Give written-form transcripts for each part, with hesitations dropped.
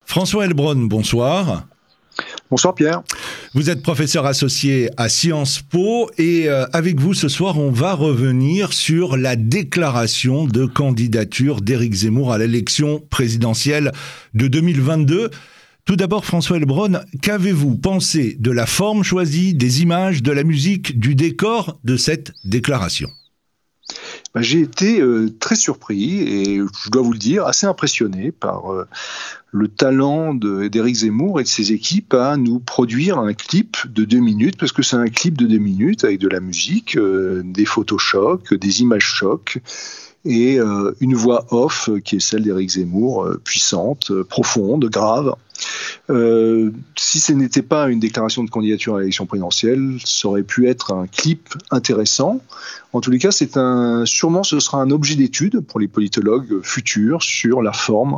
François Heilbronn, bonsoir. Bonsoir Pierre. Vous êtes professeur associé à Sciences Po et avec vous ce soir on va revenir sur la déclaration de candidature d'Éric Zemmour à l'élection présidentielle de 2022. Tout d'abord François Heilbronn, qu'avez-vous pensé de la forme choisie, des images, de la musique, du décor de cette déclaration ? J'ai été très surpris et je dois vous le dire, assez impressionné par le talent d'Éric Zemmour et de ses équipes à nous produire un clip de 2 minutes, parce que c'est un clip de 2 minutes avec de la musique, des photos chocs, des images chocs et une voix off qui est celle d'Éric Zemmour, puissante, profonde, grave. Si ce n'était pas une déclaration de candidature à l'élection présidentielle, ça aurait pu être un clip intéressant. En tous les cas, sûrement ce sera un objet d'étude pour les politologues futurs sur la forme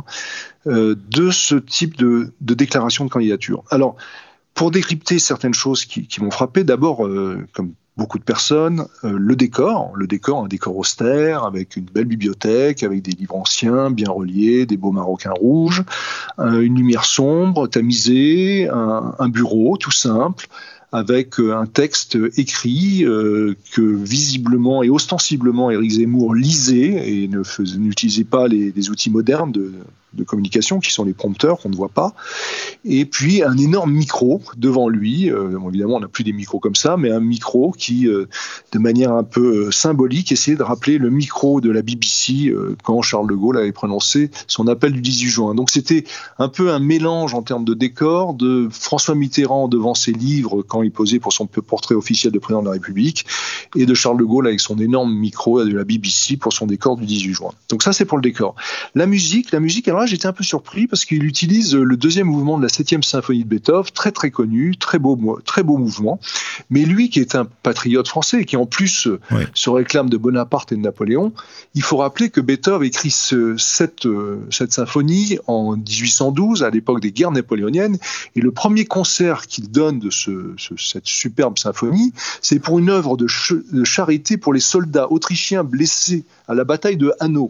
de ce type de déclaration de candidature. Alors, pour décrypter certaines choses qui m'ont frappé, d'abord, comme beaucoup de personnes, un décor austère, avec une belle bibliothèque, avec des livres anciens, bien reliés, des beaux maroquins rouges, une lumière sombre, tamisée, un bureau tout simple, avec un texte écrit que visiblement et ostensiblement Éric Zemmour lisait et n'utilisait pas les outils modernes de communication qui sont les prompteurs qu'on ne voit pas, et puis un énorme micro devant lui, évidemment on n'a plus des micros comme ça, mais un micro qui de manière un peu symbolique essayait de rappeler le micro de la BBC quand Charles de Gaulle avait prononcé son appel du 18 juin. Donc c'était un peu un mélange en termes de décor de François Mitterrand devant ses livres quand il posait pour son portrait officiel de président de la République, et de Charles de Gaulle avec son énorme micro de la BBC pour son décor du 18 juin. Donc ça c'est pour le décor. La musique, alors là j'étais un peu surpris parce qu'il utilise le deuxième mouvement de la 7e symphonie de Beethoven, très très connu, très beau mouvement, mais lui qui est un patriote français et qui en plus se réclame de Bonaparte et de Napoléon, il faut rappeler que Beethoven écrit cette symphonie en 1812, à l'époque des guerres napoléoniennes, et le premier concert qu'il donne de cette superbe symphonie, c'est pour une œuvre de charité pour les soldats autrichiens blessés à la bataille de Hanau.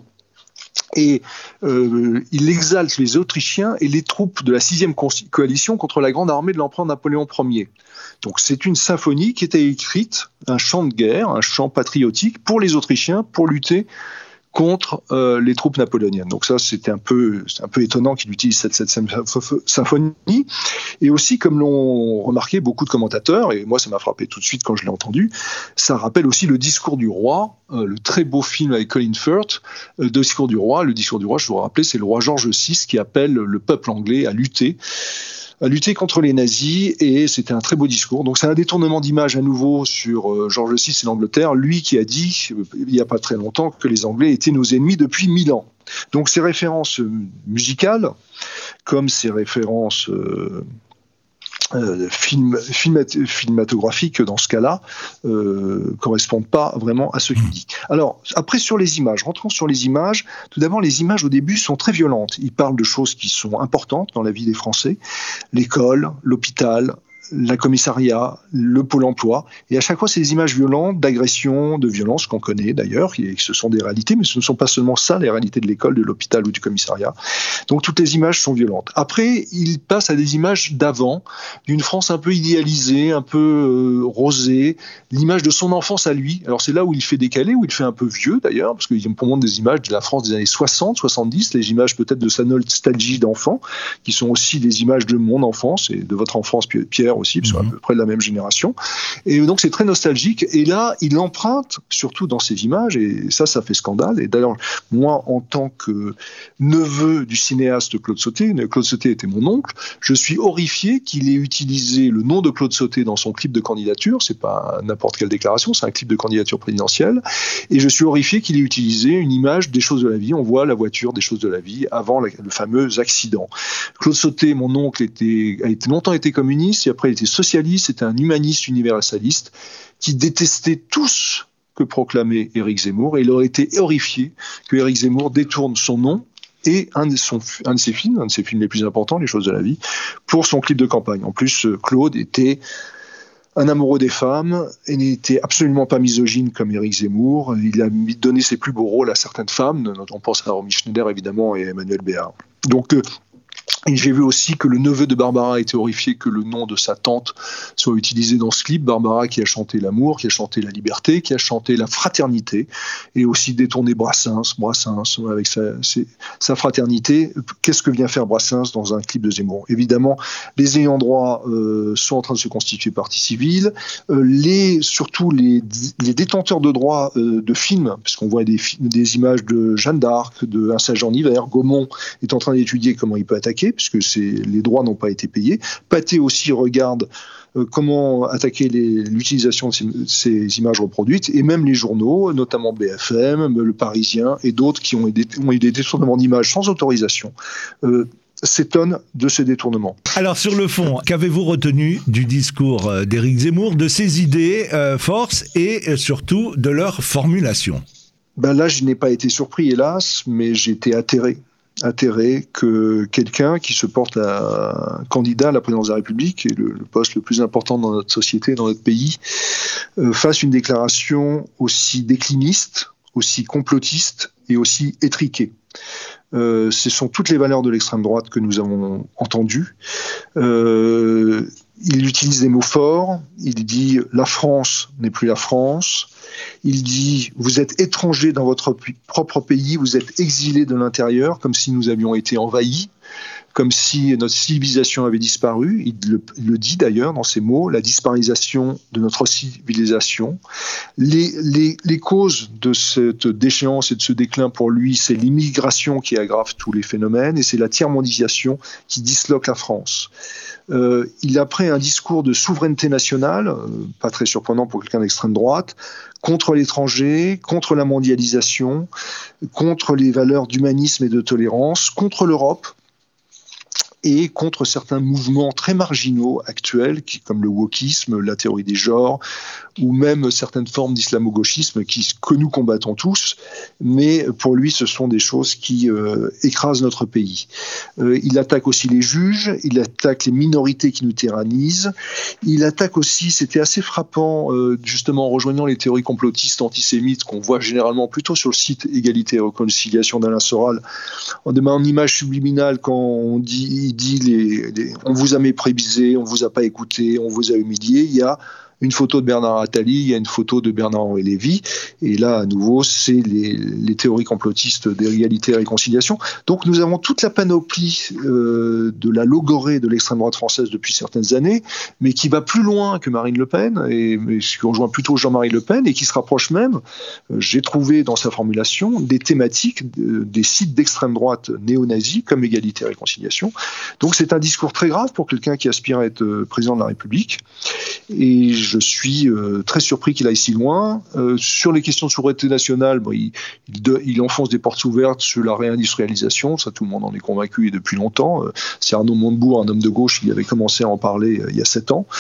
Et il exalte les Autrichiens et les troupes de la 6e coalition contre la grande armée de l'empereur Napoléon Ier. Donc c'est une symphonie qui était écrite, un chant de guerre, un chant patriotique pour les Autrichiens, pour lutter contre les troupes napoléoniennes. Donc ça, c'est un peu étonnant qu'il utilise cette symphonie. Et aussi, comme l'ont remarqué beaucoup de commentateurs, et moi ça m'a frappé tout de suite quand je l'ai entendu, ça rappelle aussi le discours du roi, le très beau film avec Colin Firth, le discours du roi, je vous rappelle, c'est le roi George VI qui appelle le peuple anglais à lutter contre les nazis, et c'était un très beau discours. Donc c'est un détournement d'image à nouveau sur George VI et l'Angleterre, lui qui a dit, il n'y a pas très longtemps, que les Anglais étaient nos ennemis depuis 1000 ans. Donc ces références musicales, comme ces références cinématographiques dans ce cas-là, correspondent pas vraiment à ce qu'il dit. Alors, après sur les images, rentrons sur les images. Tout d'abord, les images au début sont très violentes. Il parle de choses qui sont importantes dans la vie des Français, l'école, l'hôpital, la commissariat, le pôle emploi, et à chaque fois c'est des images violentes, d'agression, de violence qu'on connaît d'ailleurs, et ce sont des réalités, mais ce ne sont pas seulement ça les réalités de l'école, de l'hôpital ou du commissariat. Donc toutes les images sont violentes. Après, il passe à des images d'avant, d'une France un peu idéalisée, un peu rosée, l'image de son enfance à lui. Alors c'est là où il fait décaler, où il fait un peu vieux d'ailleurs, parce qu'il montre des images de la France des années 60, 70, les images peut-être de sa nostalgie d'enfant, qui sont aussi des images de mon enfance et de votre enfance, Pierre, aussi, parce qu'on est à peu près de la même génération. Et donc c'est très nostalgique. Et là, il emprunte, surtout dans ces images, et ça fait scandale. Et d'ailleurs, moi, en tant que neveu du cinéaste Claude Sauté était mon oncle, je suis horrifié qu'il ait utilisé le nom de Claude Sauté dans son clip de candidature. C'est pas n'importe quelle déclaration, c'est un clip de candidature présidentielle. Et je suis horrifié qu'il ait utilisé une image des choses de la vie. On voit la voiture des choses de la vie avant le fameux accident. Claude Sauté, mon oncle, a longtemps été communiste, et après il était socialiste, c'était un humaniste universaliste qui détestait tout ce que proclamait Éric Zemmour, et il aurait été horrifié que Éric Zemmour détourne son nom et un de ses films les plus importants, Les choses de la vie, pour son clip de campagne. En plus, Claude était un amoureux des femmes et n'était absolument pas misogyne comme Éric Zemmour. Il a donné ses plus beaux rôles à certaines femmes, on pense à Romy Schneider évidemment et à Emmanuelle Béard. Donc Et j'ai vu aussi que le neveu de Barbara était horrifié que le nom de sa tante soit utilisé dans ce clip. Barbara qui a chanté l'amour, qui a chanté la liberté, qui a chanté la fraternité, et aussi détourné Brassens avec sa fraternité. Qu'est-ce que vient faire Brassens dans un clip de Zemmour ? Évidemment, les ayants droit sont en train de se constituer partie civile. Surtout les détenteurs de droits de films, puisqu'on voit des images de Jeanne d'Arc, de Un sage en hiver. Gaumont est en train d'étudier comment il peut attaquer, puisque les droits n'ont pas été payés. Pathé aussi regarde comment attaquer l'utilisation de ces images reproduites, et même les journaux, notamment BFM, Le Parisien et d'autres qui ont eu des détournements d'images sans autorisation, s'étonnent de ces détournements. Alors sur le fond, qu'avez-vous retenu du discours d'Éric Zemmour, de ses idées forces et surtout de leur formulation ? Là, je n'ai pas été surpris, hélas, mais j'ai été atterré que quelqu'un qui se porte candidat à la présidence de la République, et le poste le plus important dans notre société, dans notre pays, fasse une déclaration aussi décliniste, aussi complotiste et aussi étriquée. Ce sont toutes les valeurs de l'extrême droite que nous avons entendues. Il utilise des mots forts, il dit « la France n'est plus la France », il dit « vous êtes étrangers dans votre propre pays, vous êtes exilés de l'intérieur », comme si nous avions été envahis, comme si notre civilisation avait disparu. Il le dit d'ailleurs dans ces mots, la disparition de notre civilisation. Les causes de cette déchéance et de ce déclin pour lui, c'est l'immigration qui aggrave tous les phénomènes, et c'est la tiers-mondisation qui disloque la France. Il a pris un discours de souveraineté nationale, pas très surprenant pour quelqu'un d'extrême droite, contre l'étranger, contre la mondialisation, contre les valeurs d'humanisme et de tolérance, contre l'Europe, et contre certains mouvements très marginaux actuels, comme le wokisme, la théorie des genres, ou même certaines formes d'islamo-gauchisme que nous combattons tous, mais pour lui, ce sont des choses qui écrasent notre pays. Il attaque aussi les juges, il attaque les minorités qui nous tyrannisent, il attaque aussi, c'était assez frappant, justement en rejoignant les théories complotistes antisémites qu'on voit généralement plutôt sur le site Égalité et Réconciliation d'Alain Soral, en image subliminale quand on dit on vous a méprisé, on vous a pas écouté, on vous a humilié. Il y a une photo de Bernard Attali, il y a une photo de Bernard-Henri Lévy, et là, à nouveau, c'est les théories complotistes d'égalité et réconciliation. Donc, nous avons toute la panoplie de la logorée de l'extrême droite française depuis certaines années, mais qui va plus loin que Marine Le Pen, et qui rejoint plutôt Jean-Marie Le Pen, et qui se rapproche même, j'ai trouvé dans sa formulation, des thématiques des sites d'extrême droite néo-nazis, comme égalité et réconciliation. Donc, c'est un discours très grave pour quelqu'un qui aspire à être président de la République, et je suis très surpris qu'il aille si loin. Sur les questions de souveraineté nationale, il enfonce des portes ouvertes sur la réindustrialisation, ça tout le monde en est convaincu et depuis longtemps. C'est Arnaud Montebourg, un homme de gauche, qui avait commencé à en parler il y a 7 ans.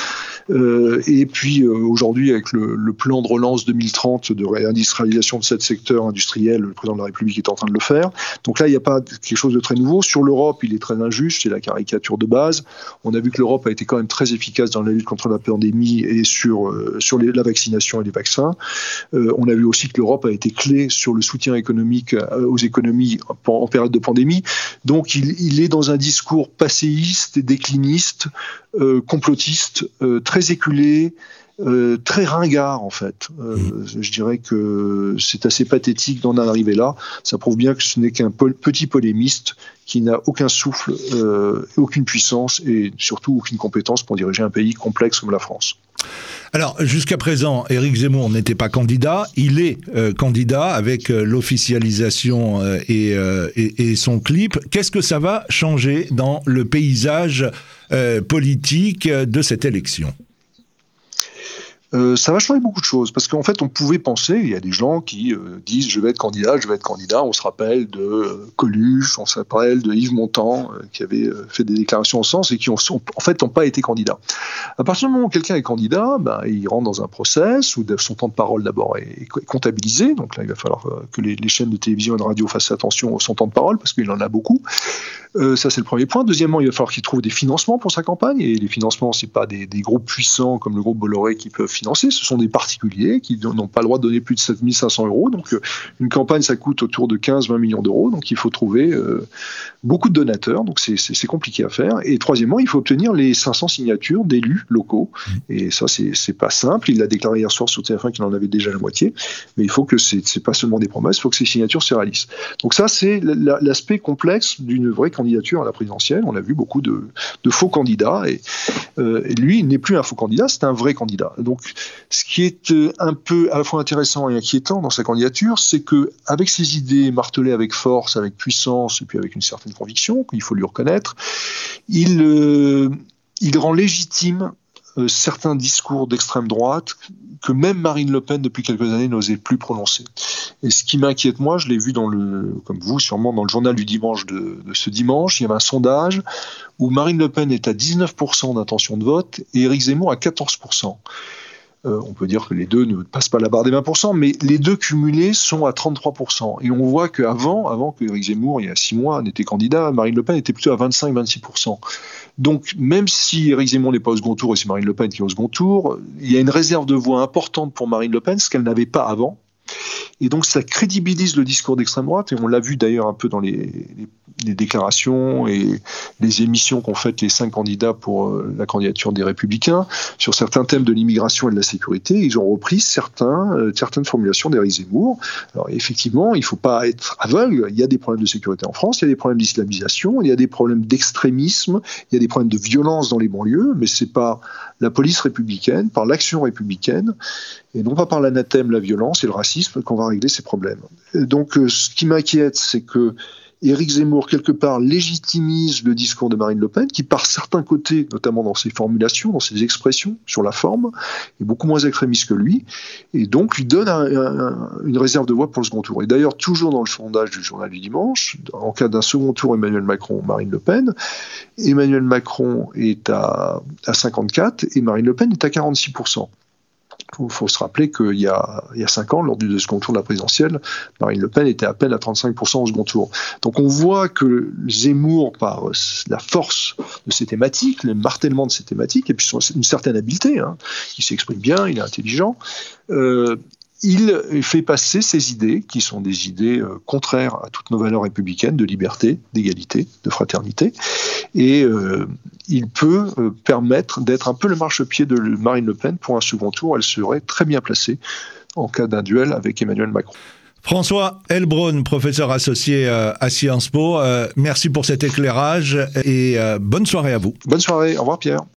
Et puis aujourd'hui, avec le plan de relance 2030 de réindustrialisation de ce secteur industriel, le président de la République est en train de le faire. Donc là, il n'y a pas quelque chose de très nouveau. Sur l'Europe, il est très injuste, c'est la caricature de base. On a vu que l'Europe a été quand même très efficace dans la lutte contre la pandémie et sur la vaccination et les vaccins. On a vu aussi que l'Europe a été clé sur le soutien économique aux économies en période de pandémie. Donc il est dans un discours passéiste, décliniste, complotiste, très éculé, très ringard en fait. Je dirais que c'est assez pathétique d'en arriver là. Ça prouve bien que ce n'est qu'un petit polémiste qui n'a aucun souffle, aucune puissance et surtout aucune compétence pour diriger un pays complexe comme la France. Alors, jusqu'à présent, Éric Zemmour n'était pas candidat. Il est candidat avec l'officialisation et son clip. Qu'est-ce que ça va changer dans le paysage politique de cette élection ? Ça va changer beaucoup de choses, parce qu'en fait, on pouvait penser, il y a des gens qui disent « je vais être candidat », on se rappelle de Coluche, on se rappelle de Yves Montand, qui avait fait des déclarations en ce sens et qui en fait n'ont pas été candidats. À partir du moment où quelqu'un est candidat, il rentre dans un process où son temps de parole d'abord est comptabilisé, donc là il va falloir que les chaînes de télévision et de radio fassent attention au son temps de parole, parce qu'il en a beaucoup. Ça, c'est le premier point. Deuxièmement, il va falloir qu'il trouve des financements pour sa campagne. Et les financements, c'est pas des groupes puissants comme le groupe Bolloré qui peuvent financer. Ce sont des particuliers qui n'ont pas le droit de donner plus de 7 500 €. Donc, une campagne, ça coûte autour de 15-20 millions d'euros. Donc, il faut trouver beaucoup de donateurs. Donc, c'est compliqué à faire. Et troisièmement, il faut obtenir les 500 signatures d'élus locaux. Et ça, c'est pas simple. Il l'a déclaré hier soir sur TF1 qu'il en avait déjà la moitié. Mais il faut que c'est pas seulement des promesses, il faut que ces signatures se réalisent. Donc ça, c'est l'aspect complexe d'une vraie candidature à la présidentielle. On a vu beaucoup de faux candidats. Et lui, il n'est plus un faux candidat, c'est un vrai candidat. Donc, ce qui est un peu à la fois intéressant et inquiétant dans sa candidature, c'est que avec ses idées martelées avec force, avec puissance, et puis avec une certaine conviction, qu'il faut lui reconnaître, il rend légitime certains discours d'extrême droite que même Marine Le Pen, depuis quelques années, n'osait plus prononcer. Et ce qui m'inquiète, moi, je l'ai vu comme vous, sûrement dans le journal du dimanche de ce dimanche, il y avait un sondage où Marine Le Pen est à 19% d'intention de vote et Éric Zemmour à 14%. On peut dire que les deux ne passent pas la barre des 20%, mais les deux cumulés sont à 33%. Et on voit qu'avant que Éric Zemmour, il y a 6 mois, n'était candidat, Marine Le Pen était plutôt à 25-26%. Donc, même si Éric Zemmour n'est pas au second tour et c'est Marine Le Pen qui est au second tour, il y a une réserve de voix importante pour Marine Le Pen, ce qu'elle n'avait pas avant. Et donc, ça crédibilise le discours d'extrême droite, et on l'a vu d'ailleurs un peu dans les déclarations et les émissions qu'ont faites les 5 candidats pour la candidature des Républicains. Sur certains thèmes de l'immigration et de la sécurité, ils ont repris certaines formulations d'Éric Zemmour. Alors, effectivement, il ne faut pas être aveugle. Il y a des problèmes de sécurité en France, il y a des problèmes d'islamisation, il y a des problèmes d'extrémisme, il y a des problèmes de violence dans les banlieues, mais c'est par la police républicaine, par l'action républicaine, et non pas par l'anathème, la violence et le racisme qu'on va régler ces problèmes. Et donc, ce qui m'inquiète, c'est que Éric Zemmour, quelque part, légitimise le discours de Marine Le Pen, qui, par certains côtés, notamment dans ses formulations, dans ses expressions, sur la forme, est beaucoup moins extrémiste que lui, et donc lui donne une réserve de voix pour le second tour. Et d'ailleurs, toujours dans le sondage du journal du dimanche, en cas d'un second tour Emmanuel Macron-Marine Le Pen, Emmanuel Macron est à 54 et Marine Le Pen est à 46%. Il faut se rappeler qu'il y a 5 ans, lors du second tour de la présidentielle, Marine Le Pen était à peine à 35% au second tour. Donc on voit que Zemmour, par la force de ses thématiques, le martèlement de ses thématiques, et puis une certaine habileté, il s'exprime bien, il est intelligent, il fait passer ses idées, qui sont des idées contraires à toutes nos valeurs républicaines de liberté, d'égalité, de fraternité, et il peut permettre d'être un peu le marchepied de Marine Le Pen pour un second tour. Elle serait très bien placée en cas d'un duel avec Emmanuel Macron. François Heilbronn, professeur associé à Sciences Po, merci pour cet éclairage et bonne soirée à vous. Bonne soirée, au revoir Pierre.